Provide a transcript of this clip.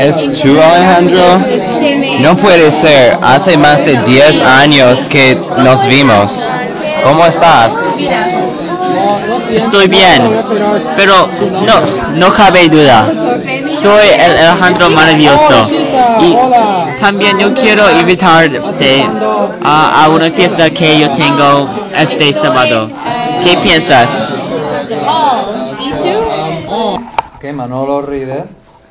¿Es tú, Alejandro? No puede ser, hace más de 10 años que nos vimos. ¿Cómo estás? Estoy bien, pero no cabe duda. Soy el Alejandro maravilloso y también yo quiero invitarte a una fiesta que yo tengo este sábado. ¿Qué piensas? ¿Qué, Manolo Ride?